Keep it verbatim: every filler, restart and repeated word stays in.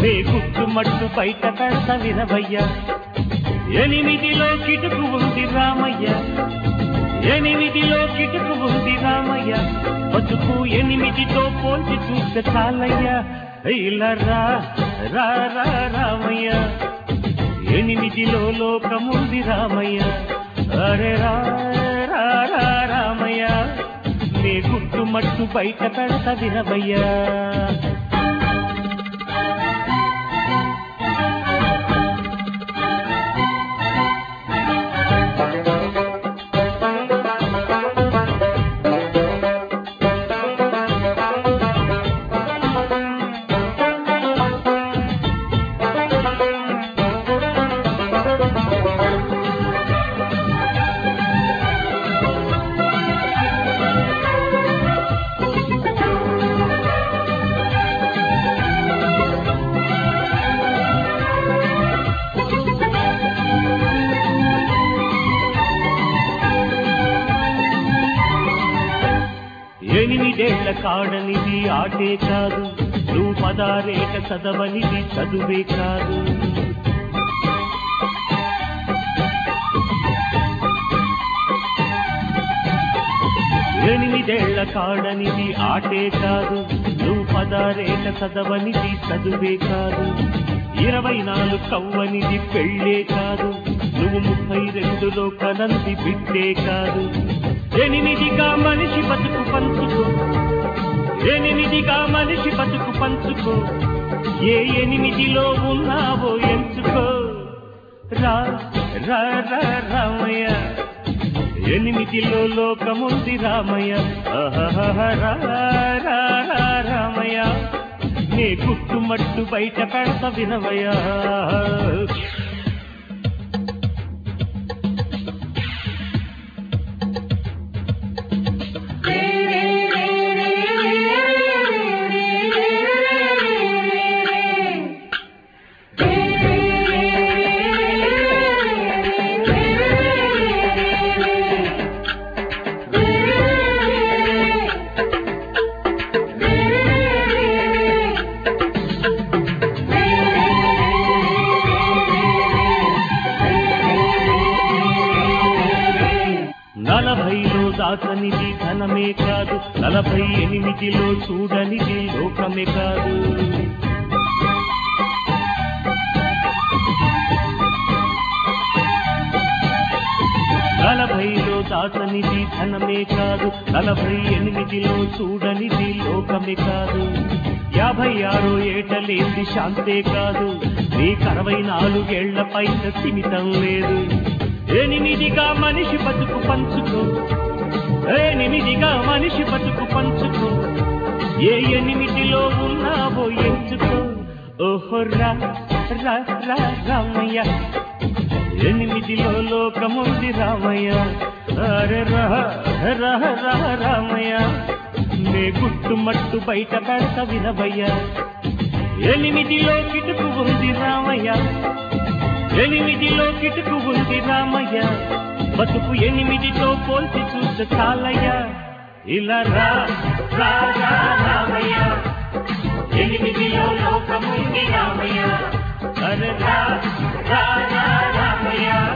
నే గుట్టుమట్టు బయట పెడత వినవయ్య ఎనిమిదిలో కిటుకు ఉంది రామయ్య ఎనిమిదిలో కిటుకు ఉంది రామయ్య బతుకు ఎనిమిదితో పోల్చి చూస్తే చాలయ్య ఇలా రా రా రా రామయ్య ఎనిమిదిలో లోకముంది రామయ్య అరే రా రా రా రామయ్య నే గుట్టుమట్టు బయట పెడత వినవయ్యా ఎనిమిదేళ్ల కాడనిది ఆటే కాదు నువ్వు పదారేట చదవనిది చదువే కాదు ఎనిమిదేళ్ల కాడనిది ఆటే కాదు నువ్వు పదారేట చదవనిది చదువే కాదు ఇరవై నాలుగు కవ్వనిది పెళ్ళే కాదు నువ్వు ముప్పై రెండులో కనంది బిడ్డే కాదు ఎనిమిదిగా మనిషి బతుకు పంచుకో ఎనిమిదిగా మనిషి బతుకు పంచుకో ఏ ఎనిమిదిలో ఉన్నావో ఎంచుకో రా రా రా రామయ్య ఎనిమిదిలో లోకముంది రామయ్య రా రా రా రామయ్య నే గుట్టుమట్టు బయట పెడత వినవయ్యా నలభైలో దాచనిది ధనమే కాదు నలభై ఎనిమిదిలో చూడనిది లోకమే కాదు నలభైలో దాచనిది ధనమే కాదు నలభై ఎనిమిదిలో చూడనిది లోకమే కాదు యాభై ఆరో ఏటలేంది శాంతే కాదు నీకు అరవై నాలుగేళ్ల పైన సిమితం లేదు ఎనిమిదిగా మనిషి బతుకు పంచుకో ఎనిమిదిగా మనిషి బతుకు పంచుకో ఏ ఎనిమిదిలో ఉన్నావో ఎంచుకో ఓహో రా రా రా రామయ్య ఎనిమిదిలో లోకముంది రామయ్య అరే రా రా రా రామయ్య నే గుట్టుమట్టు బయట పెడత వినవయ్య ఎనిమిదిలో కిటుకు ఉంది రామయ్య ఎనిమిదిలో కిటుకు ఉంది రామయ్య బతుకు ఎనిమిదితో పోల్చి చూస్తే చాలయ్య ఇలా రా రా రా రామయ్య ఎనిమిదిలో లోకముంది రామయ్య అరే రా రా రా రామయ్య